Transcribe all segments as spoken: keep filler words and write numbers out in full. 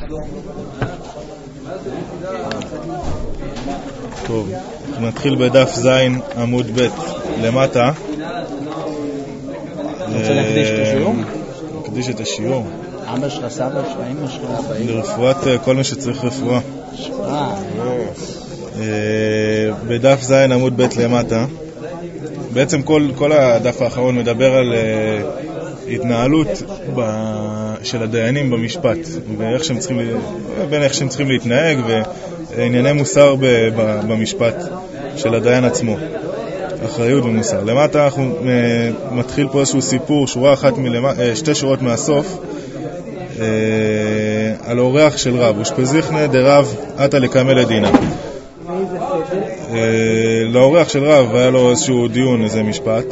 טוב, נתחיל בדף זין עמוד ב' למטה. אתה רוצה להקדיש את השיעור? נקדיש את השיעור. אבא שלך, סבא שלך, אמא שלך, לרפואת כל מי שצריך רפואה. אה, בדף זין עמוד ב' למטה. בעצם כל, כל הדף האחרון מדבר על uh, התנהלות ב, של הדיינים במשפט, ואיך שהם צריכים, בין איך שהם צריכים להתנהג, וענייני מוסר ב, ב, במשפט של הדיין עצמו, אחריות ומוסר. למטה אנחנו uh, מתחיל פה איזשהו סיפור, שורה אחת מלמטה, uh, שתי שורות מהסוף, uh, על אורח של רב, ושפזיכנה דרב עתה לקמא לדינה. לאורח של רב היה לו איזשהו דיון, איזה משפט.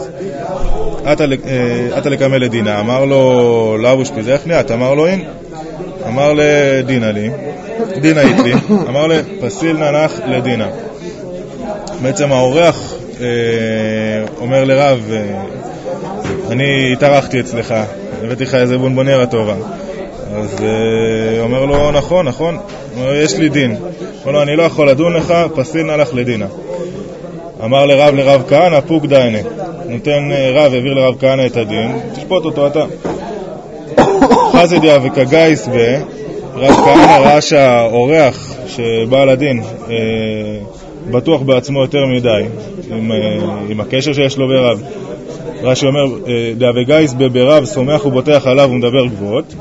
אתה לקמא לדינה, אמר לו לאו ושפזיכנה, אתה אמר לו אין, אמר לדינה לי, דינה איתלי, אמר לפסיל ננח לדינה. בעצם האורח אומר לרב, אני התארחתי אצלך, הבאתי לך איזה בונבונרה טובה. אז הוא אומר לו, נכון, נכון, יש לי דין. אומר לו, אני לא יכול לדון לך, פסיל נלך לדינה. אמר לרב לרב כהנא, פוק דיינה. נותן רב, העביר לרב כהנא את הדין, תשפוט אותו אתה. חזדיה וכגייס ב, רב כהנא ראה שהאורח שבא לדין אה, בטוח בעצמו יותר מדי, עם, אה, עם הקשר שיש לו ברב. רש"י אומר, דא וגייס ברב סומך ובוטח עליו ומדבר גבוהות.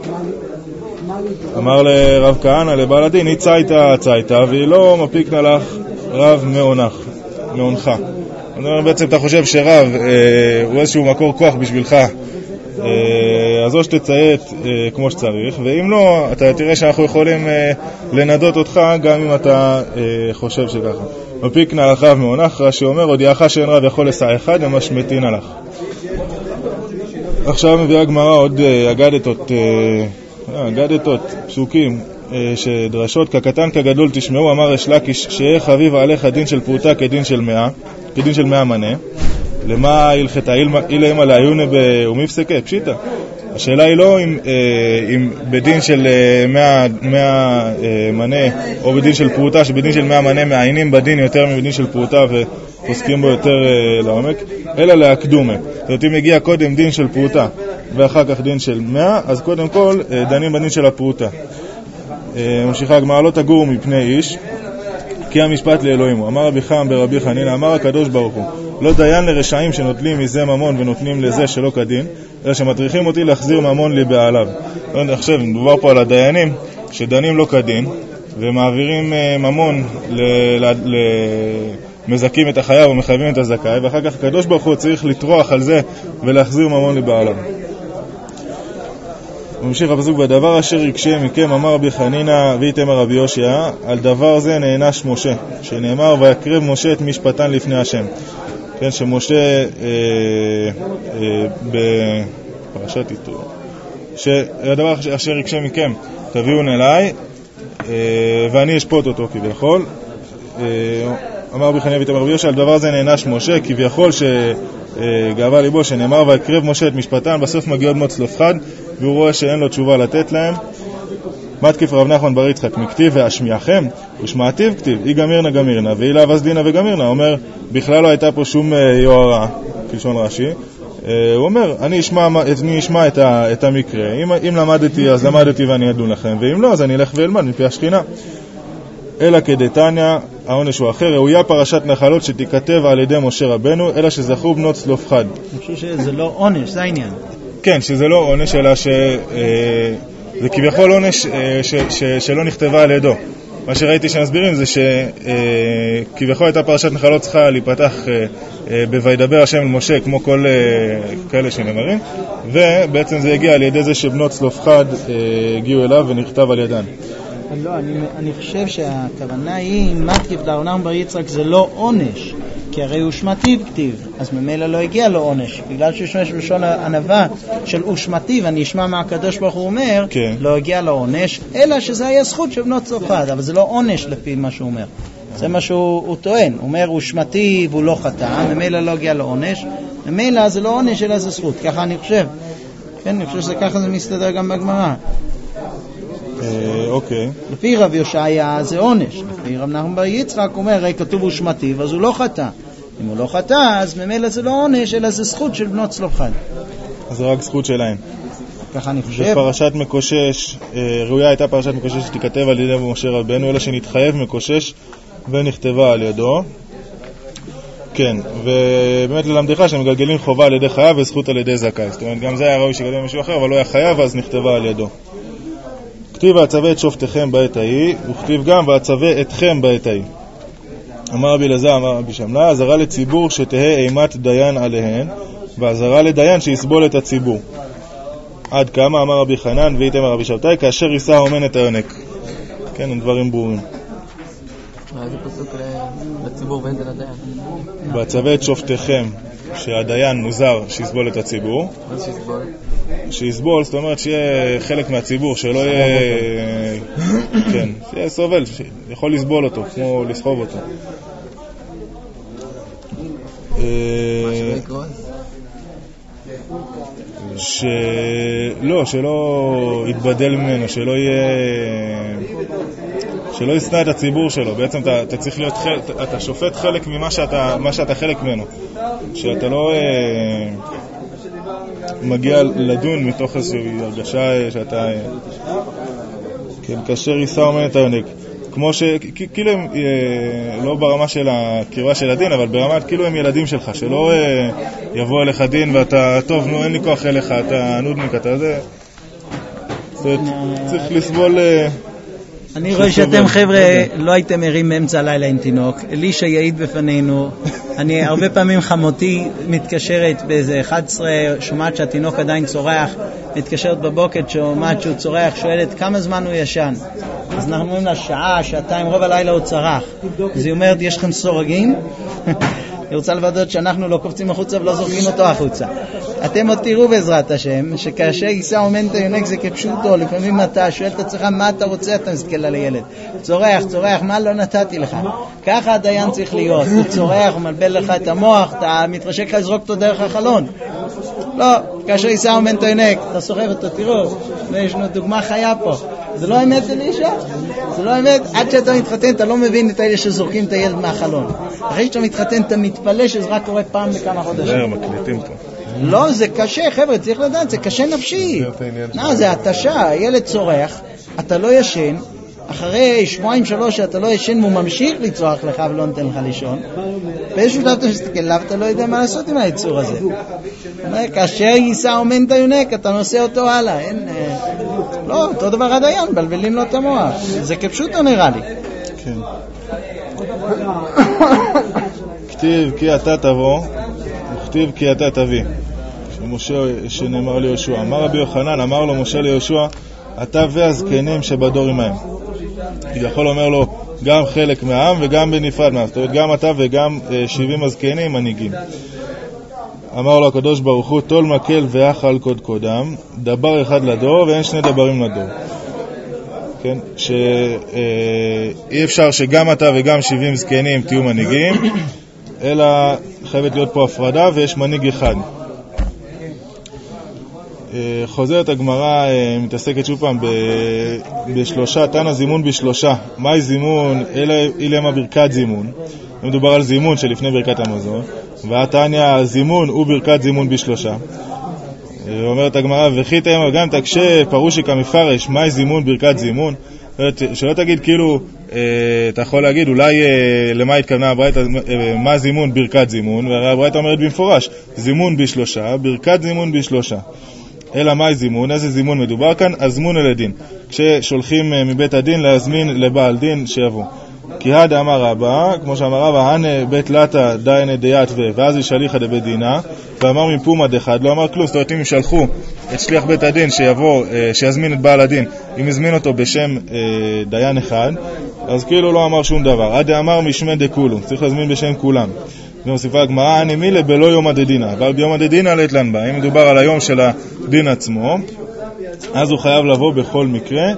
אמר לרב כהנא לבעל הדין, היא צייתה צייתה והיא לא מפיקנה לך רב מעונך, מעונך. בעצם אתה חושב שרב אה, הוא איזשהו מקור כוח בשבילך, אה, אז או שתציית אה, כמו שצריך, ואם לא, אתה תראה שאנחנו יכולים אה, לנדות אותך גם אם אתה אה, חושב שככה. מפיקנה לך רב מעונך, רש"י אומר, הודיעך שאין רב יכול לסע אחד, ומשמטין עליך. עכשיו מביאה גמרא עוד אה, אגדתות, אה, אגדתות, פסוקים, אה, שדרשות, כקטן כגדול תשמעו, אמר ריש לקיש, שיהיה חביב עליך דין של פרוטה כדין של מאה, כדין של מאה מנה. למה הלכתה? אילה אימא להיונה ומפסקה, פשיטה. השאלה היא לא אם, אה, אם בדין של אה, מאה, מאה אה, מנה או בדין של פרוטה, שבדין של מאה מנה מעיינים בדין יותר מבדין של פרוטה ופוסקים בו יותר אה, לעומק, אלא להקדומה. זאת אומרת, אם הגיע קודם דין של פרוטה ואחר כך דין של מאה, אז קודם כל אה, דנים בדין של הפרוטה. אה, ממשיכה הגמרא, לא תגורו מפני איש, כי המשפט לאלוהים הוא. אמר רבי חיים ברבי חנינא, אמר הקדוש ברוך הוא, לא דיין לרשעים שנוטלים מזה ממון ונותנים לזה שלא כדין, אלא שמטריחים אותי להחזיר ממון לי בעליו. עכשיו, מדובר פה על הדיינים שדנים לא כדין, ומעבירים ממון, מזכים את החייב ומחייבים את הזכאי, ואחר כך הקדוש ברוך הוא צריך לטרוח על זה ולהחזיר ממון לי בעליו. וממשיך הפסוק, בדבר אשר יקשה מכם, אמר רבי חנינא ואיתמר רבי יושע, על דבר זה נענש משה, שנאמר ויקרב משה את משפטן לפני השם. כן, שמשה אה, אה, בפרשת יתרו, שהדבר אשר יקשה מכם תביאון אליי, אה, ואני אשפוט אותו כביכול. אה, אמר רבי חנינא ואיתמר רבי יושע, על דבר זה נענש משה, כביכול שגאווה ליבו, שנאמר ויקרב משה את משפטן, בסוף מגיע עוד מוץ לופחד, והוא רואה שאין לו תשובה לתת להם. מתקיף רב נחמן בר יצחק, מכתיב ואשמיעכם, ושמעתיו כתיב, אי גמירנה גמירנה, ואי לאו אז דינה וגמירנה. הוא אומר, בכלל לא הייתה פה שום יוהרה, כלשון רש"י. הוא אומר, אני אשמע, אני אשמע את, ה, את המקרה, אם, אם למדתי אז למדתי ואני אדון לכם, ואם לא אז אני אלך ואלמד מפי השכינה. אלא כדתניא, העונש הוא אחר, ראויה פרשת נחלות שתיכתב על ידי משה רבנו, אלא שזכו בנות צלופחד. אני חושב שזה לא עונש, זה העניין. כן, שזה לא עונש, אלא ש... זה כביכול עונש ש... ש... שלא נכתבה על ידו. מה שראיתי שנסבירים זה שכביכול הייתה פרשת נחלות צריכה להיפתח בוידבר השם אל משה, כמו כל כאלה שנאמרים, ובעצם זה הגיע על ידי זה שבנות צלופחד הגיעו אליו ונכתב על ידן. לא, אני, אני חושב שהכוונה היא, מתקיף רב נחמן בר יצחק זה לא עונש, כי הרי הוא שמטיב כתיב, אז ממילא לא הגיע לו עונש, בגלל שיש בלשון ענווה של ושמטיב, אני אשמע מה הקדוש ברוך הוא אומר, כן. לא הגיע לו עונש, אלא שזה היה זכות של בנות צלופחד, אבל זה לא עונש לפי מה שהוא אומר. זה מה שהוא טוען, הוא אומר ושמטיב הוא לא חטא, ממילא לא הגיע לו עונש, ממילא זה לא עונש אלא זה זכות, ככה אני חושב. כן, אני חושב שזה ככה זה מסתדר גם בגמרא. אוקיי. לפי רב יושעיה זה עונש. לפי רב נחמן בר יצחק אומר, הרי כתוב ושמטיב, אז הוא לא חטא. אם הוא לא חטא, אז ממילא זה לא עונש, אלא זה זכות של בנות צלופחד. אז זה רק זכות שלהם. ככה אני חושב. בפרשת מקושש, ראויה הייתה פרשת מקושש שתיכתב על ידי משה רבנו, אלא שנתחייב מקושש ונכתבה על ידו. כן, ובאמת ללמדך שמגלגלים חובה על ידי חייב וזכות על ידי זכאי. זאת אומרת, גם זה היה ראוי שגדל מישהו אחר, אבל לא היה חייב, אז נכתבה על ידו. כתיב ואצווה את שופטיכם בעת ההיא, וכתיב גם ואצווה אתכם בעת ההיא. אמר רבי אלעזר, אמר רבי שמלה, עזרה לציבור שתהא אימת דיין עליהן, ועזרה לדיין שיסבול את הציבור. עד כמה אמר רבי חנן ואיתם רבי שבתאי, כאשר יישא האומן את היונק. כן, הם דברים ברורים. זה פסוק לציבור ואין זה לדיין. ואצווה את שופטיכם, שהדיין מוזר שיסבול את הציבור. מה זה שיסבול? שיסבול, זאת אומרת שיהיה חלק מהציבור, שלא יהיה... כן, שיהיה סובל, שיכול לסבול אותו, כמו לסחוב אותו. מה שלא יקרוס? שלא, שלא יתבדל ממנו, שלא יהיה... שלא ישנא את הציבור שלו. בעצם אתה, אתה צריך להיות חלק, אתה שופט חלק ממה שאתה, מה שאתה חלק ממנו. שאתה לא אה, מגיע לדון מתוך איזושהי הרגשה שאתה... אה, כן, כאשר יישא האומן את היונק. כמו ש... כאילו הם, אה, לא ברמה של הקרבה של הדין, אבל ברמת כאילו הם ילדים שלך, שלא אה, יבוא אליך דין ואתה, טוב, נו, אין לי כוח אליך, אתה נודניק, אתה זה... צריך לסבול... אה, אני רואה שאתם חבר'ה לא הייתם ערים באמצע הלילה עם תינוק. אלישע יעיד בפנינו. אני הרבה פעמים חמותי מתקשרת באיזה אחת עשרה, שומעת שהתינוק עדיין צורח, מתקשרת בבוקר, שומעת שהוא צורח, שואלת כמה זמן הוא ישן. אז אנחנו אומרים לה שעה, שעתיים, רוב הלילה הוא צרח. אז היא אומרת, יש לכם סורגים? היא רוצה לוודאות שאנחנו לא קופצים החוצה ולא זורקים אותו החוצה. אתם עוד תראו בעזרת השם, שכאשר יישא האומן את היונק זה כפשוטו, לפעמים אתה שואל את עצמך מה אתה רוצה, אתה מסתכל על הילד. צורח, צורח, מה לא נתתי לך? ככה הדיין צריך להיות. הוא צורח, הוא מלבל לך את המוח, אתה מתרשק לך לזרוק אותו דרך החלון. לא, כאשר יישא האומן את היונק, אתה סוחב אותו, תראו, יש לנו דוגמה חיה פה. זה לא אמת אלישע? זה לא אמת? עד שאתה מתחתן אתה לא מבין את האלה שזורקים את הילד מהחלון. אחרי שאתה מתחתן אתה מתפלא שזה רק קורה פעם בכמה חודשים. זה מקליטים פה. לא, זה קשה, חבר'ה, צריך לדעת, זה קשה נפשי. לא, זה התשה, הילד צורח, אתה לא ישן, אחרי שבועיים שלוש שאתה לא ישן והוא ממשיך לצורח לך ולא נותן לך לישון, באיזשהו דבר אתה מסתכל עליו, אתה לא יודע מה לעשות עם היצור הזה. כאשר יישא האומן את היונק, אתה נושא אותו הלאה. אין, לא, אותו דבר הדיין, בלבלים לו את המוח. זה כפשוטו נראה לי. כן. כתיב כי אתה תבוא, וכתיב כי אתה תביא. שמשה, שנאמר ליהושע, אמר רבי יוחנן, אמר לו משה ליהושע, אתה והזקנים שבדור עמהם. יכול אומר לו גם חלק מהעם וגם בנפרד מהעם. זאת אומרת, גם אתה וגם שבעים הזקנים מנהיגים. אמר לו הקדוש ברוך הוא, תול מקל ואכל קודקודם, דבר אחד לדור ואין שני דברים לדור. כן? שאי אפשר שגם אתה וגם שבעים זקנים תהיו מנהיגים, אלא חייבת להיות פה הפרדה ויש מנהיג אחד. חוזרת הגמרא, מתעסקת שוב פעם בשלושה, תנא זימון בשלושה. מהי זימון? אילמה ברכת זימון. מדובר על זימון שלפני ברכת המזון. והתניא זימון הוא ברכת זימון בשלושה. אומרת הגמרא, וכי תאמר גם תקשה פרושי כמפרש, מהי זימון ברכת זימון? שלא תגיד כאילו, אתה יכול להגיד אולי למה התכוונה הברייתא, מה זימון ברכת זימון, והרי הברייתא אומרת במפורש, זימון בשלושה, ברכת זימון בשלושה. אלא מהי זימון? איזה זימון מדובר כאן? הזמון אל הדין. כששולחים מבית הדין להזמין לבעל דין שיבוא. כי הד אמר רבא, כמו שאמר רבא, הנה בית לטה דיינה דייתווה, ואז ישליחה דבית דינה, ואמר מפום עד אחד, לא אמר כלום. זאת אומרת, אם ישלחו את שליח בית הדין שיבוא, שיזמין את בעל הדין, אם יזמין אותו בשם דיין אחד, אז כאילו לא אמר שום דבר. עד אמר משמי דקולו, צריך להזמין בשם כולם. ומוסיפה הגמרא, אני מילה בלא יום הדדינה, אבל ביום הדדינה לתלן בה. אם מדובר על היום של הדין עצמו, אז הוא חייב לבוא בכל מקרה,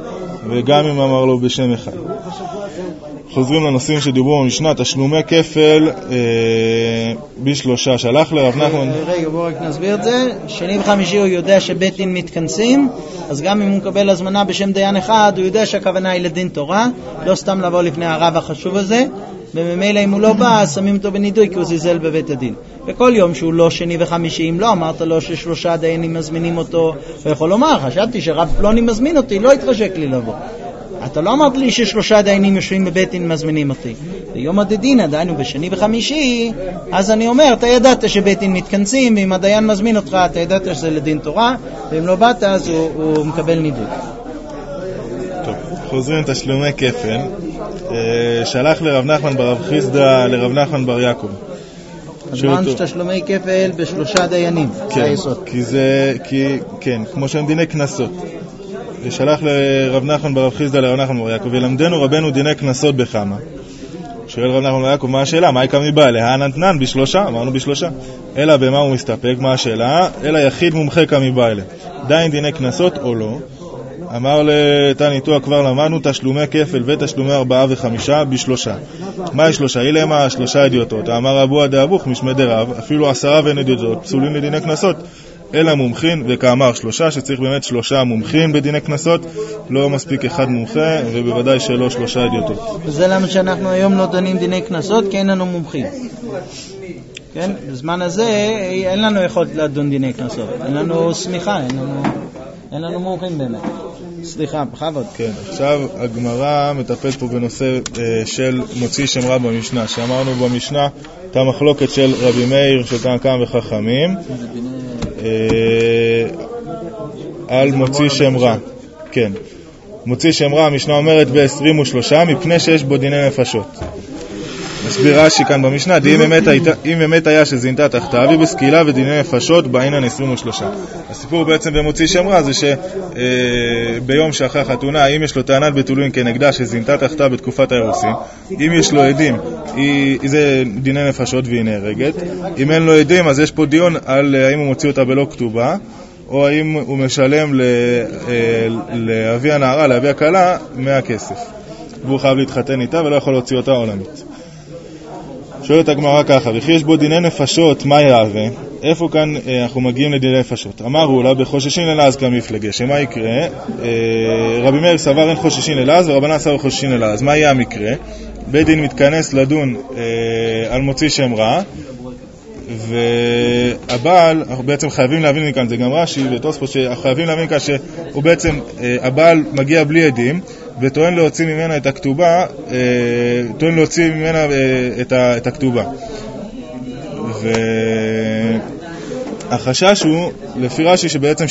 וגם אם אמר לו בשם אחד. חוזרים לנושאים שדיברו במשנה, תשלומי כפל אה, בשלושה. שלח לרב נחמן. רגע, בואו רק נסביר את זה. שני וחמישי הוא יודע שבית דין מתכנסים, אז גם אם הוא מקבל הזמנה בשם דיין אחד, הוא יודע שהכוונה היא לדין תורה, לא סתם לבוא לפני הרב החשוב הזה, וממילא אם הוא לא בא, שמים אותו בנידוי כי הוא זיזל בבית הדין. וכל יום שהוא לא שני וחמישי, אם לא אמרת לו ששלושה דיינים מזמינים אותו, הוא יכול לומר, חשבתי שרב פלוני מזמין אותי, לא התחשק לי לבוא. אתה לא אמרת לי ששלושה דיינים יושבים בבית דין מזמינים אותי. ביום הדין עדיין הוא בשני וחמישי, אז אני אומר, אתה ידעת שבית דין מתכנסים, ואם הדיין מזמין אותך, אתה ידעת שזה לדין תורה, ואם לא באת, אז הוא, הוא מקבל נידוי. טוב, חוזרים תשלומי כפל. שלח לרב נחמן ברב חיסדא לרב נחמן בר יעקב. הזמן שתשלומי כפל בשלושה דיינים. כן, כי זה, כי, כן, כמו שהם דיני כנסות. שלח לרב נחמן ברב חיסדא לרב נחמן בר יעקב, ולמדנו רבנו דיני כנסות בכמה. שואל רב נחמן בר יעקב, מה השאלה? מה יקם מבעלה? הנתנן בשלושה, אמרנו בשלושה. אלא במה הוא מסתפק? מה השאלה? אלא יחיד מומחה קם מבעלה. דיין דיני כנסות או לא? אמר לתניתו כבר למדנו תשלומי כפל ותשלומי ארבעה וחמישה בשלושה. מה יש שלושה? אילמה שלושה אדיוטות. אמר רבו דאבוך משמי דרב, אפילו עשרה ואין אדיוטות פסולים לדיני כנסות. אלא מומחין, וכאמר שלושה, שצריך באמת שלושה מומחין בדיני כנסות, לא מספיק אחד מומחה, ובוודאי שלא שלושה אדיוטות. וזה למה שאנחנו היום לא דנים דיני כנסות, כי אין לנו מומחים. כן? בזמן הזה אין לנו יכולת לדון דיני כנסות. אין לנו סמיכה, אין לנו, אין לנו מומחים באמת. סליחה, בכבוד. כן, עכשיו הגמרא מטפלת פה בנושא אה, של מוציא שם רע במשנה, שאמרנו במשנה, את המחלוקת של רבי מאיר, של תנא קמא וחכמים, אה, על מוציא שם רע. כן. מוציא שם רע, המשנה אומרת ב-עשרים ושלושה, מפני שיש בו דיני נפשות. מסביר רש"י כאן במשנה, אם באמת, הייתה, אם באמת היה שזינתה תחתיו, היא בסקילה ודיני נפשות בעינן עשרים ושלושה. הסיפור בעצם במוציא שם רע זה שביום שאחרי החתונה, אם יש לו טענת בתולין כנגדה שזינתה תחתיו בתקופת האירוסין, אם יש לו עדים, היא, זה דיני נפשות והיא נהרגת. אם אין לו עדים, אז יש פה דיון על האם הוא מוציא אותה בלא כתובה, או האם הוא משלם לאבי הנערה, לאבי הכלה, מאה כסף. והוא חייב להתחתן איתה ולא יכול להוציא אותה עולמית. שואלת הגמרא ככה, וכי יש בו דיני נפשות, מה יהווה? איפה כאן אה, אנחנו מגיעים לדיני נפשות? אמרו לה, בחוששין ללעז כמפלגה, שמה יקרה? אה, רבי מאיר סבר אין חוששין ללעז, ורבנן סבר חוששין ללעז. מה יהיה המקרה? בית דין מתכנס לדון אה, על מוציא שם רע, והבעל, אנחנו בעצם חייבים להבין מכאן, זה גם רש"י ותוספות, שחייבים להבין מכאן שהוא בעצם, אה, הבעל מגיע בלי עדים, וטוען להוציא ממנה את הכתובה, טוען להוציא ממנה את, ה, את הכתובה. והחשש הוא, לפי רש"י, שבעצם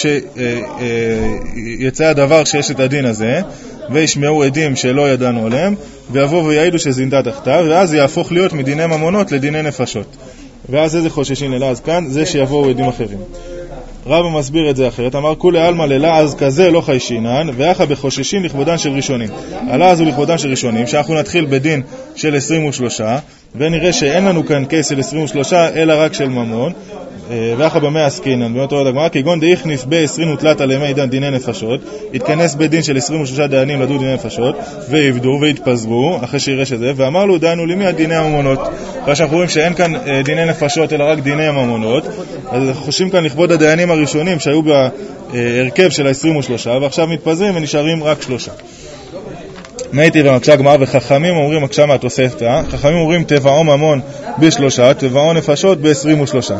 שיצא הדבר שיש את הדין הזה, וישמעו עדים שלא ידענו עליהם, ויבואו ויעידו שזינתה תחתיו, ואז יהפוך להיות מדיני ממונות לדיני נפשות. ואז איזה חוששין ללעז כאן? זה שיבואו עדים אחרים. רבא מסביר את זה אחרת, אמר כולי עלמא ללעז כזה לא חיישינן, ואחא בחוששין לכבודן של ראשונים. הלעז הוא לכבודן של ראשונים, שאנחנו נתחיל בדין של עשרים ושלושה, ונראה שאין לנו כאן קייס של עשרים ושלושה, אלא רק של ממון, ואחא במה עסקינן, באמת אומרת הגמרא, כגון דאיכניס בעשרים ותלת על ימי דן דיני נפשות, התכנס בדין של עשרים ושלושה דיינים לדון דיני נפשות, ועבדו והתפזרו, אחרי שיראה שזה, ואמר לו דיינו למי הדיני הממונות. אחרי שאנחנו רואים שאין כאן דיני נפשות, אלא רק דיני הממונות, אז אנחנו חושבים כאן לכבוד הדיינים הראשונים שהיו בהרכב של ה-עשרים ושלושה, ועכשיו מתפזרים ונשארים רק שלושה. נהייתי ומקשה גמרא, וחכמים אומרים מקשה מהתוספתא, חכמים אומרים טבעו ממון בשלושה, טבעו נפשות ב-עשרים ושלושה.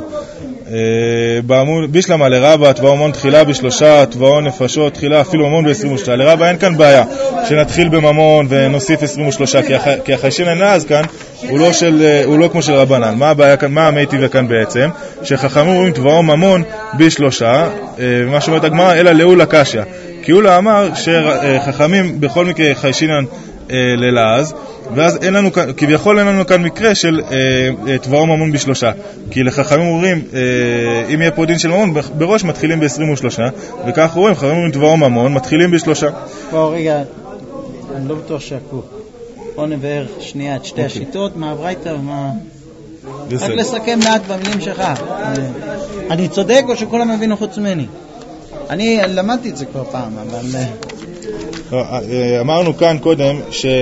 בשלמה לרבא, טבעו ממון תחילה בשלושה, טבעו נפשות תחילה אפילו ממון ב-עשרים ושלושה. לרבא אין כאן בעיה שנתחיל בממון ונוסיף עשרים ושלושה, כי החיישין הנעז כאן הוא לא, של, הוא לא כמו של רבנן. מה הבעיה כאן, מה המייטיבה כאן בעצם? שחכמים אומרים טבעו ממון בשלושה, ומה שאומרת הגמרא, אלא לאולה קשיא. כי הוא לא אמר שחכמים בכל מקרה חיישינן ללעז, ואז אין לנו כאן, כביכול אין לנו כאן מקרה של טבעו ממון בשלושה. כי לחכמים אומרים, אם יהיה פה דין של ממון, בראש מתחילים ב-עשרים ושלושה, וכך רואים, חכמים אומרים טבעו ממון, מתחילים בשלושה. בוא רגע, אני לא בטוח שעקו. בוא נבהר שנייה את שתי השיטות, מה הברייתא ומה... רק לסכם מעט במילים שלך. אני צודק או שכולם מבינו חוץ ממני? אני למדתי את זה כבר פעם, אבל אמרנו כאן קודם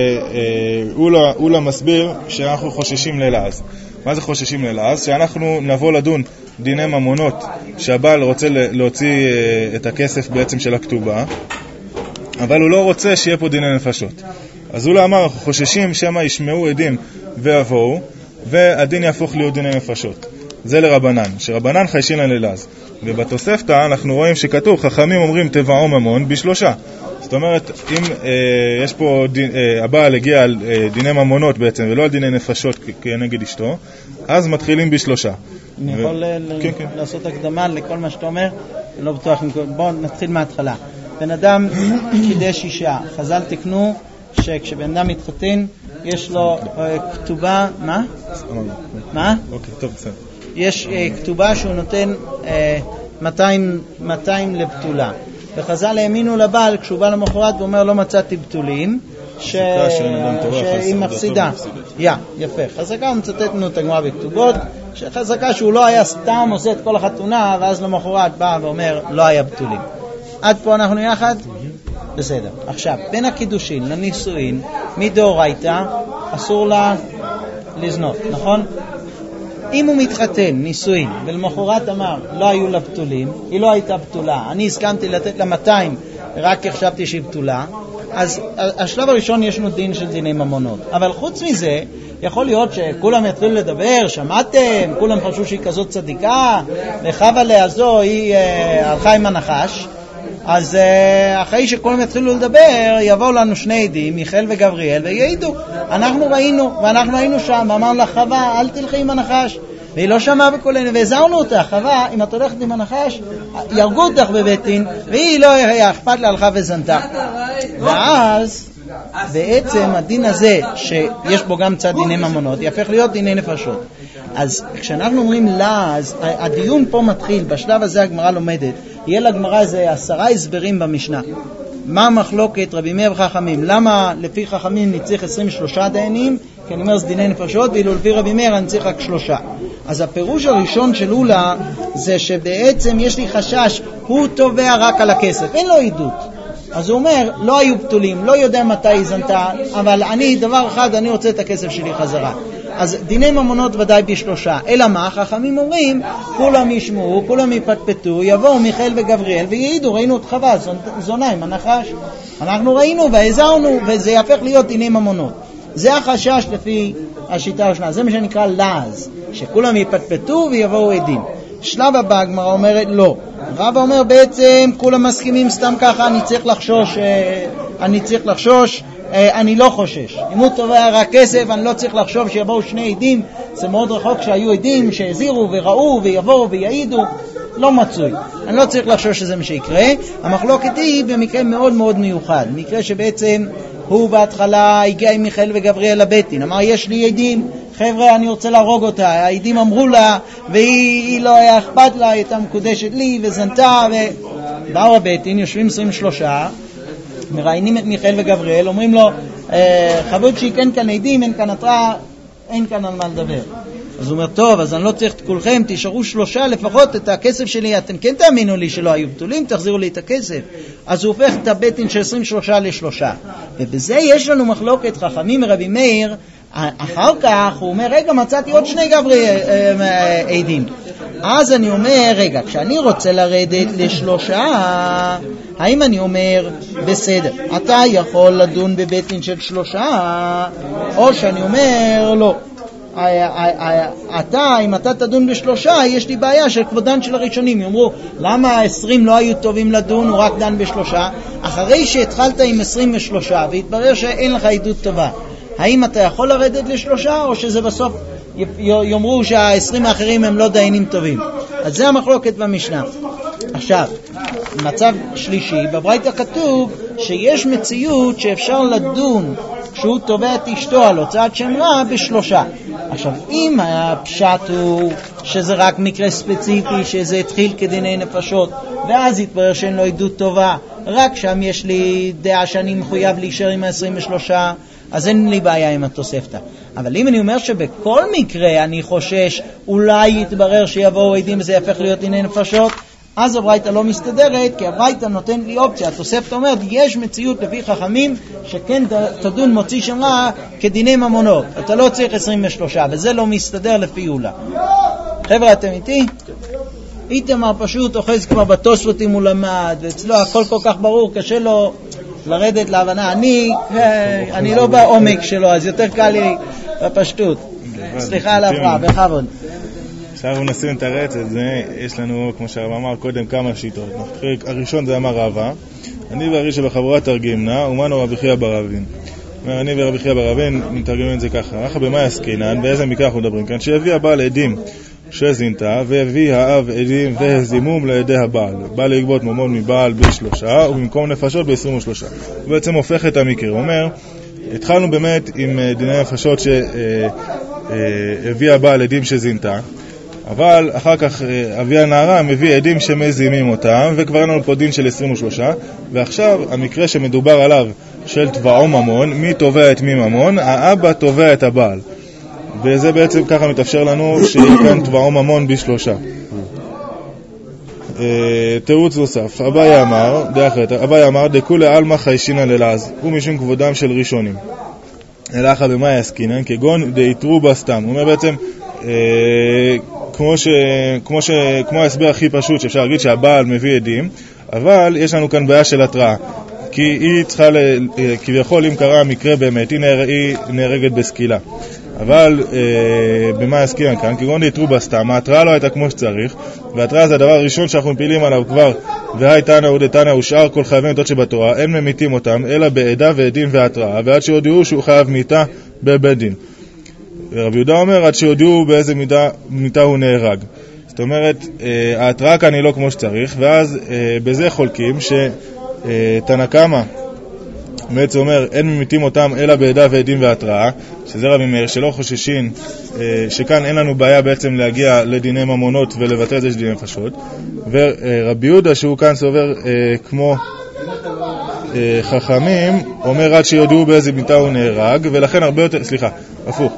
שאולה מסביר שאנחנו חוששים ללעז. מה זה חוששים ללעז? שאנחנו נבוא לדון דיני ממונות, שהבעל רוצה להוציא את הכסף בעצם של הכתובה, אבל הוא לא רוצה שיהיה פה דיני נפשות. אז אולה אמר, אנחנו חוששים שמה ישמעו עדים ויבואו, והדין יהפוך להיות דיני נפשות. זה לרבנן, שרבנן חיישין ללעז. ובתוספתא אנחנו רואים שכתוב, חכמים אומרים תבעו ממון בשלושה. זאת אומרת, אם אה, יש פה, דין, אה, הבעל הגיע על אה, דיני ממונות בעצם, ולא על דיני נפשות כנגד אשתו, אז מתחילים בשלושה. אני ו... יכול ל- כן, כן. לעשות הקדמה לכל מה שאתה אומר? אני לא בטוח, בואו נתחיל מההתחלה. בן אדם קידש אישה, חז"ל תקנו שכשבן אדם מתחתן, יש לו אה, כתובה, מה? מה? אוקיי, טוב, בסדר. יש אה, כתובה שהוא נותן אה, מאתיים, מאתיים לבטולה. וחז"ל האמינו לבעל כשהוא בא למחרת ואומר לא מצאתי בתולים, ש... שהיא מפסידה. יא, יפה. חזקה הוא מצטט לנו את הגמרא בכתובות, שחזקה שהוא לא היה סתם עושה את כל החתונה, ואז למחרת בא ואומר לא היה בתולים. עד פה אנחנו יחד? בסדר. עכשיו, בין הקידושין לנישואין, מדאורייתא אסור לה לזנות, נכון? אם הוא מתחתן, נישואין, ולמחרת אמר, לא היו לה בתולים, היא לא הייתה בתולה, אני הסכמתי לתת לה מאתיים, רק חשבתי שהיא בתולה, אז השלב הראשון יש לנו דין של דיני ממונות. אבל חוץ מזה, יכול להיות שכולם יתחילו לדבר, שמעתם, כולם חשבו שהיא כזאת צדיקה, וחווה להזו, היא uh, הלכה עם הנחש, אז uh, אחרי שכולם יתחילו לדבר, יבואו לנו שני עדים, מיכאל וגבריאל, ויעידו, אנחנו ראינו, ואנחנו היינו שם, אמרנו לה, חווה, אל תלכי עם הנחש, והיא לא שמעה בקולנו, והזהרנו אותה, חווה, אם את הולכת עם הנחש, ירגו אותך בבית דין, והיא לא היה אכפת לה, הלכה וזנתה. ואז, בעצם הדין הזה, שיש בו גם צד דיני ממונות, יהפך להיות דיני נפשות. אז כשאנחנו אומרים לה, אז הדיון פה מתחיל, בשלב הזה הגמרא לומדת, יהיה לגמרא איזה עשרה הסברים במשנה. מה המחלוקת רבי מאיר וחכמים? למה לפי חכמים אני צריך עשרים ושלושה דיינים? כי אני אומר זה דיני נפשות, ואילו לפי רבי מאיר אני צריך רק שלושה. אז הפירוש הראשון של אולה זה שבעצם יש לי חשש, הוא תובע רק על הכסף, אין לו עדות. אז הוא אומר, לא היו פתולים, לא יודע מתי היא זנתה, אבל אני, דבר אחד, אני רוצה את הכסף שלי חזרה. אז דיני ממונות ודאי בשלושה. אלא מה? חכמים אומרים, כולם ישמעו, כולם יפטפטו, יבואו מיכאל וגבריאל ויעידו, ראינו את חווה, זונה עם הנחש. אנחנו ראינו והזהרנו, וזה יהפך להיות דיני ממונות. זה החשש לפי השיטה הראשונה, זה מה שנקרא לעז, שכולם יפטפטו ויבואו עדים. שלב הבא הגמרא אומרת לא. רבא אומר בעצם כולם מסכימים סתם ככה, אני צריך לחשוש, אני צריך לחשוש, אני לא חושש. אם הוא תובע רק כסף, אני לא צריך לחשוב שיבואו שני עדים, זה מאוד רחוק שהיו עדים שהזהירו וראו ויבואו ויעידו, לא מצוי. אני לא צריך לחשוש שזה מה שיקרה. המחלוקת היא במקרה מאוד מאוד מיוחד, מקרה שבעצם הוא בהתחלה הגיע עם מיכאל וגבריאל לבית דין, אמר יש לי עדים, חבר'ה אני רוצה להרוג אותה, העדים אמרו לה והיא לא היה אכפת לה, הייתה מקודשת לי וזנתה, ובאו הבית דין, יושבים עשרים ושלוש, מראיינים את מיכאל וגבריאל, אומרים לו חבודשיק אין כאן עדים, אין כאן התראה, אין כאן על מה לדבר. אז הוא אומר טוב, אז אני לא צריך את כולכם, תשארו שלושה לפחות, את הכסף שלי אתם כן תאמינו לי שלא היו בתולים, תחזירו לי את הכסף. אז הוא הופך את הבית דין של עשרים ושלוש לשלושה, ובזה יש לנו מחלוקת חכמים מרבי מאיר. אחר כך הוא אומר רגע מצאתי עוד שני גברי עדים, אז אני אומר רגע כשאני רוצה לרדת לשלושה, האם אני אומר בסדר אתה יכול לדון בבית דין של שלושה, או שאני אומר לא, אתה אם אתה תדון בשלושה יש לי בעיה של כבודן של הראשונים. יאמרו למה עשרים לא היו טובים לדון, הוא רק דן בשלושה, אחרי שהתחלת עם עשרים ושלושה והתברר שאין לך עדות טובה, האם אתה יכול לרדת לשלושה, או שזה בסוף יאמרו שהעשרים האחרים הם לא דיינים טובים? אז זה המחלוקת במשנה. עכשיו, מצב שלישי, בברייתא כתוב שיש מציאות שאפשר לדון כשהוא תובע את אשתו על הוצאת שם רע בשלושה. עכשיו, אם הפשט הוא שזה רק מקרה ספציפי, שזה התחיל כדיני נפשות, ואז יתברר שאין לו עדות טובה, רק שם יש לי דעה שאני מחויב להישאר עם ה-עשרים ושלוש, אז אין לי בעיה עם התוספתא. אבל אם אני אומר שבכל מקרה אני חושש אולי יתברר שיבואו עדים וזה יהפך להיות דיני נפשות, אז הברייתא לא מסתדרת, כי הברייתא נותן לי אופציה. התוספתא אומרת, יש מציאות לפי חכמים שכן תדון מוציא שם רע כדיני ממונות. אתה לא צריך עשרים ושלוש, וזה לא מסתדר לפי יולה. חבר'ה, אתם איתי? איתמר פשוט אוחז כבר בתוספות אם הוא למד, ואצלו הכל כל כך ברור, קשה לו לרדת להבנה. אני, אני לא בעומק שלו, אז יותר קל לי בפשטות. סליחה על ההפרעה, בכבוד. עכשיו נשים את הרצת, זה, יש לנו, כמו שהרב אמר קודם, כמה שיטות. הראשון זה אמר רבא, אני והרי שבחבורה תרגמנה, ומנו רבי חייא בר אבין. אומר, אני ורבי חייא בר אבין מתרגמים את זה ככה. אחר במה עסקינן, באיזה מקרה אנחנו מדברים כאן? שהביא הבעל עדים שזינתה, והביא האב עדים והזימום לידי הבעל. בא לגבות ממון מבעל בשלושה, ובמקום נפשות ב-עשרים ושלושה. הוא בעצם הופך את המקרה. הוא אומר, התחלנו באמת עם דיני נפשות שהביא הבעל עדים שזינתה, אבל אחר כך אבי הנערה מביא עדים שמזימים אותם, וכבר אין לנו פה דין של עשרים ושלוש, ועכשיו המקרה שמדובר עליו של תבעו ממון, מי תובע את מי ממון? האבא תובע את הבעל, וזה בעצם ככה מתאפשר לנו שיהיה כאן תבעו ממון בשלושה. תירוץ נוסף, אביי אמר, דאחרת, אביי אמר, דכולי עלמא חיישינא ללעז, ומשום כבודם של ראשונים. אלא אחא במאי עסקינן, כגון דאיתרו בה סתם. הוא אומר בעצם, כמו ש, כמו ש, כמו ההסבר הכי פשוט שאפשר להגיד שהבעל מביא עדים, אבל יש לנו כאן בעיה של התראה, כי היא צריכה, כביכול אם קרה המקרה באמת, היא, נהר, היא נהרגת בסקילה. אבל אה, במה עסקינן כאן? כגון דאיתרו בה סתם, ההתראה לא הייתה כמו שצריך, וההתראה זה הדבר הראשון שאנחנו מפילים עליו כבר, והי תנא ודתנא ושאר כל חייבי מיתות שבתורה, אין ממיתים אותם אלא בעדה ועדים והתראה, ועד שיודיעו שהוא חייב מיתה בבית דין. רבי יהודה אומר, עד שיודיעו באיזה מידה, מיתה הוא נהרג. זאת אומרת, אה, ההתראה כאן היא לא כמו שצריך, ואז אה, בזה חולקים שתנא קמא בעצם אומר, אין ממיתים אותם אלא בעדה ועדים והתראה, שזה רבי מאיר שלא חוששים, אה, שכאן אין לנו בעיה בעצם להגיע לדיני ממונות ולבטל את זה שדיני נפשות. ורבי יהודה שהוא כאן סובר אה, כמו אה, חכמים, אומר עד שיודיעו באיזה מיתה הוא נהרג, ולכן הרבה יותר, סליחה, הפוך.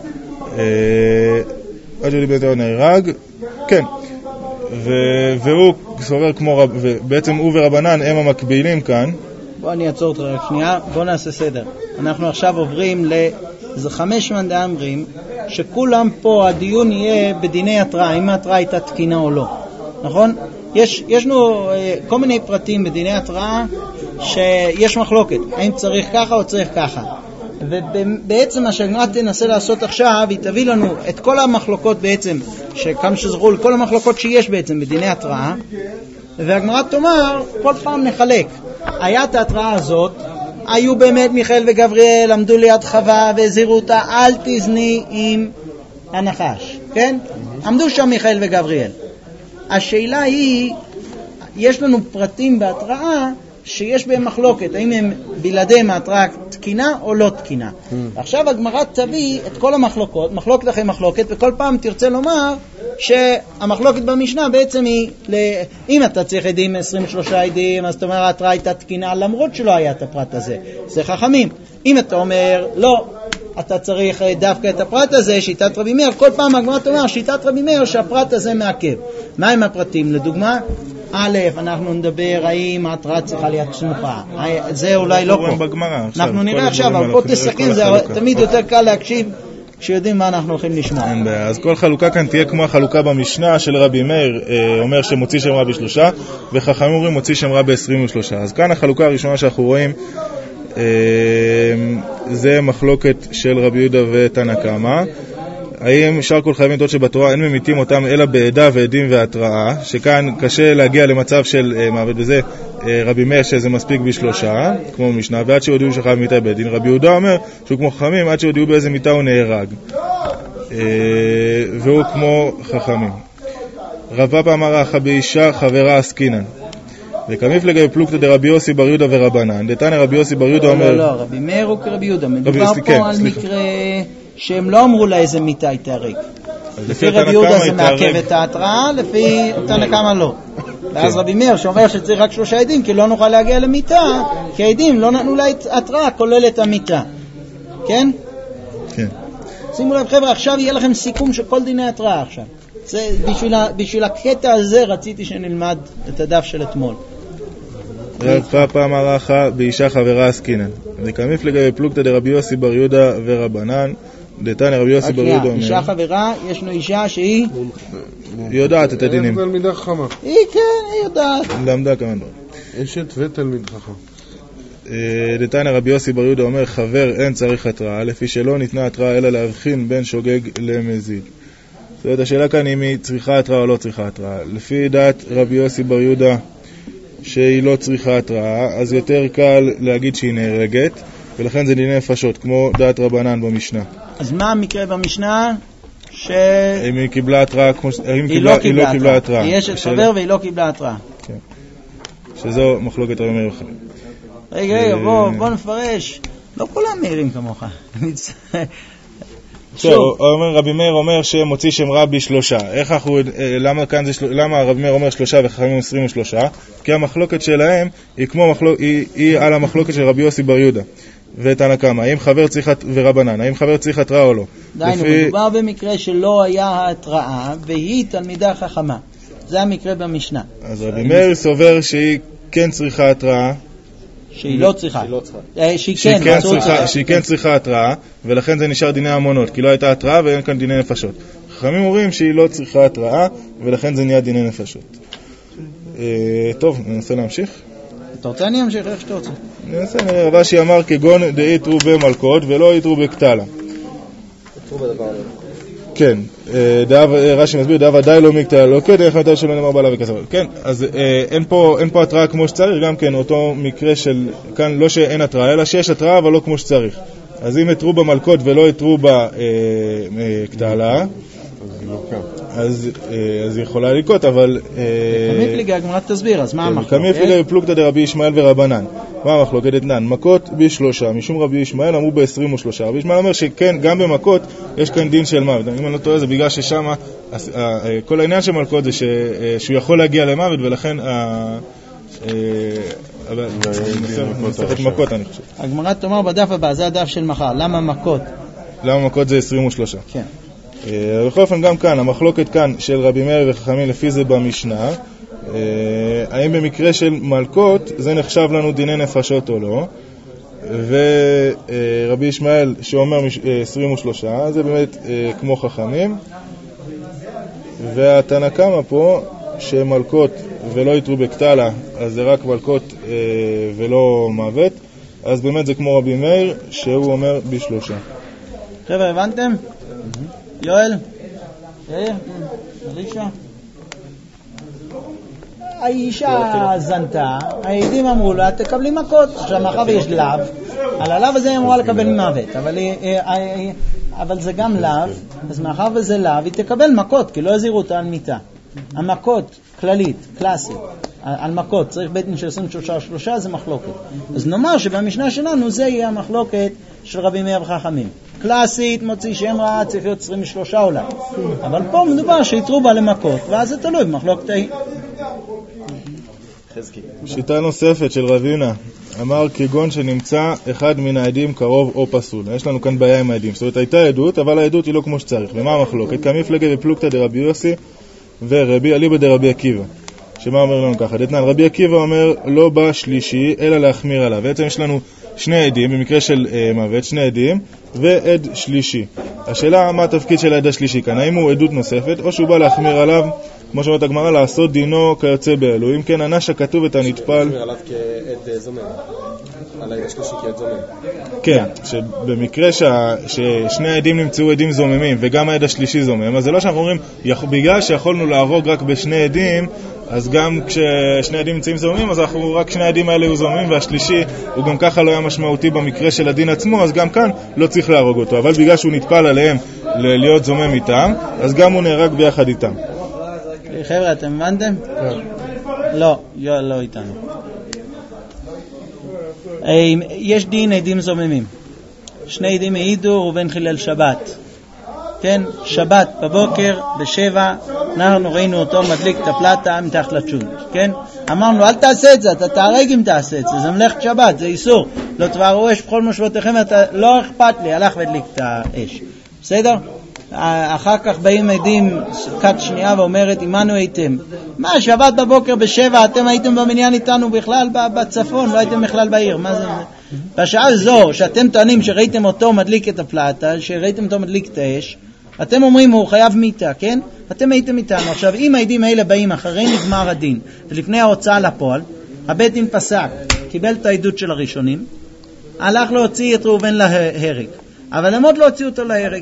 עד שיודיעו באיזה הוא נהרג, כן. והוא סובר כמו, ובעצם הוא ורבנן הם המקבילים כאן. בוא אני אעצור אותך רק שנייה, בוא נעשה סדר. אנחנו עכשיו עוברים לזה חמש מנדאמרים, שכולם פה הדיון יהיה בדיני התראה, אם ההתראה הייתה תקינה או לא. נכון? יש, ישנו כל מיני פרטים בדיני התראה שיש מחלוקת, האם צריך ככה או צריך ככה. ובעצם מה שהגמרא תנסה לעשות עכשיו, היא תביא לנו את כל המחלוקות בעצם, שכמה שזכו לכל המחלוקות שיש בעצם בדיני התראה, והגמרא תאמר, כל פעם נחלק. היה את ההתראה הזאת, היו באמת מיכאל וגבריאל, עמדו ליד חווה והזהירו אותה, אל תזני עם הנחש, כן? עמדו שם מיכאל וגבריאל. השאלה היא, יש לנו פרטים בהתראה שיש בהם מחלוקת, האם הם בלעדיהם ההתראה תקינה או לא תקינה. עכשיו הגמרא תביא את כל המחלוקות, מחלוקת אחרי מחלוקת, וכל פעם תרצה לומר שהמחלוקת במשנה בעצם היא, אם אתה צריך עדים עשרים ושלושה עדים, אז אתה אומר ההתראה הייתה תקינה, למרות שלא היה את הפרט הזה. זה חכמים. אם אתה אומר לא, אתה צריך דווקא את הפרט הזה, שיטת רבי מאיר, כל פעם הגמרא תאמר שיטת רבי מאיר שהפרט הזה מעכב. מה הם הפרטים? לדוגמה, א', אנחנו נדבר האם ההתראה צריכה להיות סמוכה. זה אולי לא פה. אנחנו נראה עכשיו, אבל פה תסכם, זה תמיד יותר קל להקשיב כשיודעים מה אנחנו הולכים לשמוע. אז כל חלוקה כאן תהיה כמו החלוקה במשנה של רבי מאיר, אומר שמוציא שם רע בשלושה, וחכמים אומרים מוציא שם רע ב-עשרים ושלושה. אז כאן החלוקה הראשונה שאנחנו רואים, זה מחלוקת של רבי יהודה ותנא קמא. האם שאר כל חייבים מיתות שבתורה אין ממיתים אותם אלא בעדה ועדים והתראה, שכאן קשה להגיע למצב של מעבד בזה רבי מאיר שזה מספיק בשלושה, כמו במשנה, ועד שיודיעו שחייב מיתה בית דין. רבי יהודה אומר שהוא כמו חכמים, עד שיודיעו באיזה מיתה הוא נהרג, והוא כמו חכמים. רב פאפא אמר אחא באישה חברה עסקינן, וכמיף לגבי פלוגתא דרבי יוסי בר יהודה ורבנן. דתניא רבי יוסי בר יהודה אומר, לא, לא, רבי מאיר הוא כרבי יהודה, מדובר פה על מקרה שהם לא אמרו לה איזה מיתה היא תהרג. לפי רבי יהודה זה מעכב את ההתראה, לפי תנא קמא לא. ואז רבי מאיר שאומר שצריך רק שלושה עדים, כי לא נוכל להגיע למיתה, כי העדים לא נתנו לה התראה כולל את המיתה. כן? כן. שימו לב חבר'ה, עכשיו יהיה לכם סיכום של כל דיני התראה עכשיו. זה, בשביל, בשביל הקטע הזה רציתי שנלמד את הדף של אתמול. רב פאפא אמר אחא באישה חברה עסקינן. דקמיפלגי בפלוגתא דרבי יוסי בר יהודה ורבנן. דתניא רבי יוסי בר יהודה אומר. אישה חברה, יש לנו אישה שהיא היא יודעת את הדינים. היא תלמידה חכמה. היא כן, היא יודעת. למדה כמה דברים. אשת ותלמיד חכם. דתניא רבי יוסי בר יהודה אומר חבר אין צריך התראה, לפי שלא ניתנה התראה אלא להבחין בין שוגג למזיד. זאת אומרת, השאלה כאן אם היא צריכה התראה או לא צריכה התראה. לפי דעת רבי יוסי בר יהודה שהיא לא צריכה התראה, אז יותר קל להגיד שהיא נהרגת, ולכן זה דיני נפשות, כמו דעת רבנן במשנה. אז מה המקרה במשנה? ש... אם היא קיבלה התראה, כמו... היא, היא, קיבלה, לא קיבלה היא לא קיבלה התראה. היא אשת חבר והיא לא קיבלה התראה. כן. שזו מחלוקת רבי מאיר וחנינא. רגע, רגע, בוא, בוא נפרש. לא כולם מהירים כמוך. טוב, רבי מאיר אומר שמוציא שם רבי שלושה. איך אנחנו, למה כאן זה, למה רבי מאיר אומר שלושה וחכמים עשרים ושלושה? כי המחלוקת שלהם היא כמו מחלוק, היא, היא על המחלוקת של רבי יוסי בר יהודה ותנא קמא. האם חבר צריך ורבנן, האם חבר צריך התראה או לא? דיינו, לפי... מדובר במקרה שלא היה ההתראה והיא תלמידה חכמה. זה המקרה במשנה. אז רבי מאיר סובר שהיא כן צריכה התראה. שהיא לא צריכה. שהיא כן צריכה התראה, ולכן זה נשאר דיני המונות, כי לא הייתה התראה ואין כאן דיני נפשות. חכמים אומרים שהיא לא צריכה התראה, ולכן זה נהיה דיני נפשות. טוב, ננסה להמשיך. אתה רוצה אני אמשיך? איך שאתה רוצה? ננסה, רש"י אמר כגון דאיתרו במלכות ולא איתרו בקטלה. איתרו בדבר הזה. כן, רש"י מסביר, דאב ודאי לא מקטלה, לא כן, איך מתי שלא נאמר בעלה וכסף. כן, אז אין פה, אין פה התראה כמו שצריך, גם כן אותו מקרה של, כאן לא שאין התראה, אלא שיש התראה, אבל לא כמו שצריך. אז אם יתרו במלכות ולא יתרו בקטלה, אז היא יכולה ללקות, אבל... קמיפליגה, הגמרא תסביר, אז מה המחלוקת? קמיפליגה בפלוגתא דרבי ישמעאל ורבנן. מה המחלוקת? אתנן, מכות בשלושה, משום רבי ישמעאל אמרו ב-עשרים ושלושה. רבי ישמעאל אומר שכן, גם במכות יש כאן דין של מוות. אם אני לא טועה, זה בגלל ששם, כל העניין של מלכות זה שהוא יכול להגיע למוות, ולכן מסכת מכות, אני חושב. הגמרא תאמר בדף הבא, זה הדף של מחר. למה מכות? למה מכות זה עשרים ושלושה? כן. בכל אופן גם כאן, המחלוקת כאן של רבי מאיר וחכמים לפי זה במשנה, האם במקרה של מלכות זה נחשב לנו דיני נפשות או לא, ורבי ישמעאל שאומר עשרים ושלושה זה באמת כמו חכמים, והתנא קמא פה שמלכות ולא יתרו בקטלה, אז זה רק מלכות ולא מוות, אז באמת זה כמו רבי מאיר שהוא אומר בשלושה. חבר'ה, הבנתם? יואל? יאיר? אלישה? האישה זנתה, העדים אמרו לה, תקבלי מכות. עכשיו, מאחר ויש לאו, על הלאו הזה היא אמורה לקבל מוות, אבל, אבל זה גם לאו, אז מאחר וזה לאו, היא תקבל מכות, כי לא יזירו אותה על מיטה. המכות, כללית, קלאסית, על מכות, צריך בית דין של עשרים ושלושה, שלושה זה מחלוקת. אז נאמר שבמשנה שלנו זה יהיה המחלוקת של רבי מאיר וחכמים. קלאסית, מוציא שם רע, צריך להיות עשרים ושלושה אולי. אבל פה מדובר שיתרו בה למכות, ואז זה תלוי במחלוקת ההיא. שיטה נוספת של רב יונה, אמר כגון שנמצא אחד מן העדים קרוב או פסול. יש לנו כאן בעיה עם העדים. זאת אומרת, הייתה עדות, אבל העדות היא לא כמו שצריך. ומה המחלוקת? כמפלגה בפלוגתא דרבי יוסי ורבי אליבא דרבי עקיבא. שמה אומר לנו ככה? דתנן, רבי עקיבא אומר לא בא שלישי אלא להחמיר עליו. בעצם יש לנו שני עדים, במקרה של אה, מוות, שני עדים ועד שלישי. השאלה מה התפקיד של העד השלישי כאן? האם הוא עדות נוספת או שהוא בא להחמיר עליו, כמו שאומרת הגמרא, לעשות דינו כיוצא באלו. אם כן, ענש הכתוב את הנטפל. להחמיר עליו כעד זומם. על העד השלישי כעד זומם. כן, שבמקרה שה, ששני העדים נמצאו עדים זוממים וגם העד השלישי זומם, אז זה לא שאנחנו אומרים, בגלל שיכולנו להרוג רק בשני עדים, אז גם כששני עדים נמצאים זוממים, אז אנחנו רק שני העדים האלה היו זוממים, והשלישי הוא גם ככה לא היה משמעותי במקרה של הדין עצמו, אז גם כאן לא צריך להרוג אותו. אבל בגלל שהוא נטפל עליהם להיות זומם איתם, אז גם הוא נהרג ביחד איתם. חבר'ה, אתם הבנתם? לא, לא איתנו. יש דין עדים זוממים. שני עדים העידו ראובן חילל שבת. כן, שבת בבוקר בשבע אנחנו ראינו אותו מדליק את הפלטה מתחת לצ'ון. כן, אמרנו אל תעשה את זה, אתה תהרג אם תעשה את זה, זה מלאכת שבת, זה איסור. לא תבערו אש בכל מושבותיכם, אתה לא אכפת לי, הלך והדליק את האש. בסדר? אחר כך באים עדים כת שנייה ואומרת, אימנו הייתם. מה, שבת בבוקר בשבע, אתם הייתם במניין איתנו בכלל בצפון, לא הייתם בכלל בעיר. מה זה? בשעה זו, שאתם טוענים שראיתם אותו מדליק את הפלטה, שראיתם אותו מדליק את האש, אתם אומרים הוא חייב מיתה, כן? אתם הייתם איתנו. עכשיו, אם העדים האלה באים אחרי נגמר הדין, ולפני ההוצאה לפועל, הבית דין פסק, קיבל את העדות של הראשונים, הלך להוציא את ראובן להרג. אבל הם עוד לא הוציאו אותו להרג.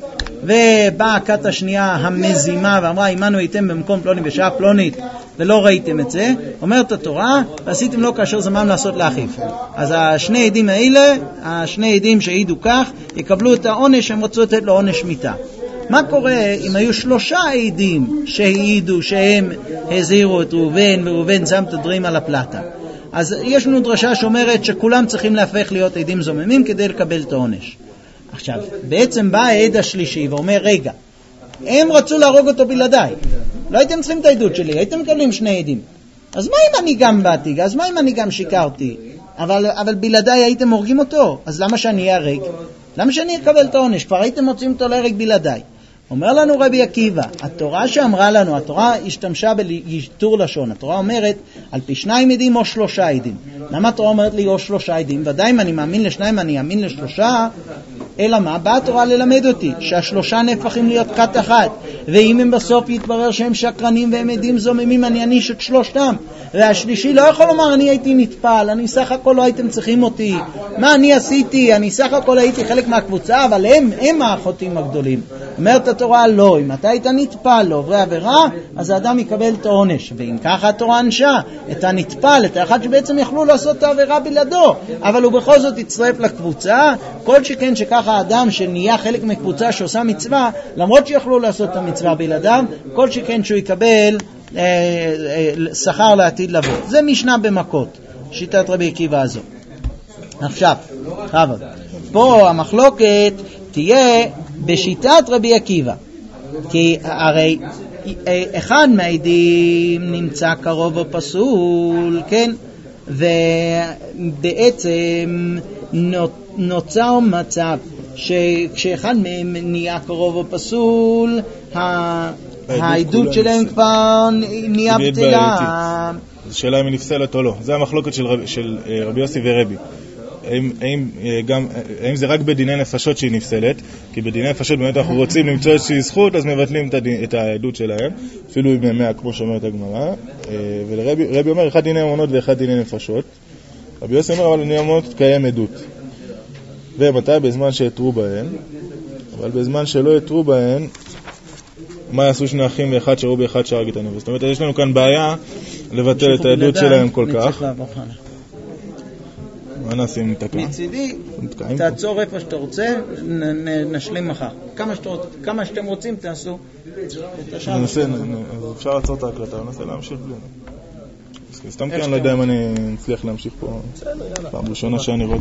ובאה הכת השנייה המזימה ואמרה, אימנו הייתם במקום פלוני בשעה פלונית ולא ראיתם את זה, אומרת התורה, ועשיתם לו כאשר זמם לעשות לאחיו. אז השני עדים האלה, השני עדים שהעידו כך, יקבלו את העונש, הם רצו לתת לו עונש מיתה. מה קורה אם היו שלושה עדים שהעידו שהם הזהירו את ראובן, וראובן שם את הדברים על הפלטה? אז יש לנו דרשה שאומרת שכולם צריכים להפך להיות עדים זוממים כדי לקבל את העונש. עכשיו, בעצם בא העד השלישי ואומר, רגע, הם רצו להרוג אותו בלעדיי. לא הייתם צריכים את העדות שלי, הייתם מקבלים שני עדים. אז מה אם אני גם באתי? אז מה אם אני גם שיקרתי? אבל, אבל בלעדיי הייתם הורגים אותו. אז למה שאני ארג? למה שאני אקבל את העונש? כבר הייתם מוצאים אותו להרג בלעדיי. אומר לנו רבי עקיבא, התורה שאמרה לנו, התורה השתמשה ביתור לשון. התורה אומרת, על פי שניים עדים או שלושה עדים. למה התורה אומרת לי או שלושה עדים? ודאי אם אני מאמין לשניים, אני אאמין לשלושה. אלא מה? באה התורה ללמד אותי שהשלושה נהפכים להיות כת אחת, ואם הם בסוף יתברר שהם שקרנים והם עדים זוממים, אני אניש את שלושתם. והשלישי לא יכול לומר, אני הייתי נטפל, אני סך הכל לא הייתם צריכים אותי, מה אני עשיתי? אני סך הכל הייתי חלק מהקבוצה, אבל הם, הם האחותים הגדולים. אומרת התורה, לא, אם אתה היית נטפל לעוברי עבירה, אז האדם יקבל את העונש. ואם ככה התורה ענשה את הנטפל, את האחד שבעצם יכלו לעשות את העבירה בלעדו, אבל הוא בכל זאת יצטרף לקבוצה, כל שכן שככה האדם שנהיה חלק מקבוצה שעושה מצווה, למרות שיכלו לעשות את המצווה בלעדיו, כל שכן שהוא יקבל אה, אה, שכר לעתיד לבוא. זה משנה במכות, שיטת רבי עקיבא הזו. עכשיו, חבר, פה המחלוקת תהיה בשיטת רבי עקיבא, כי הרי אחד מהעדים נמצא קרוב או פסול, כן? ובעצם נוצר מצב שכשאחד מהם נהיה קרוב או פסול, העדות שלהם כבר נהיה בטלה. זו שאלה אם היא נפסלת או לא. זה המחלוקת של רבי, של רבי יוסי ורבי. האם, האם, גם, האם זה רק בדיני נפשות שהיא נפסלת? כי בדיני נפשות באמת אנחנו רוצים למצוא איזושהי זכות, אז מבטלים את, הדין, את העדות שלהם, אפילו עם ימיה, כמו שאומרת הגמרא. ורבי אומר, אחד דיני אמונות ואחד דיני נפשות. רבי יוסי אומר, אבל דיני אמונות תקיים עדות. ומתי? בזמן שיתרו בהן. אבל בזמן שלא יתרו בהן, מה יעשו שני אחים ואחד שראו באחד שהרג את הנפש? זאת אומרת, יש לנו כאן בעיה לבטל את העדות שלהם כל כך. מה נעשים? נתקע? מצידי, תעצור איפה שאתה רוצה, נשלים מחר. כמה שאתם רוצים תעשו. ננסה, אפשר לעצור את ההקלטה, ננסה להמשיך בלי. סתם כי אני לא יודע אם אני מצליח להמשיך פה. פעם ראשונה שאני רואה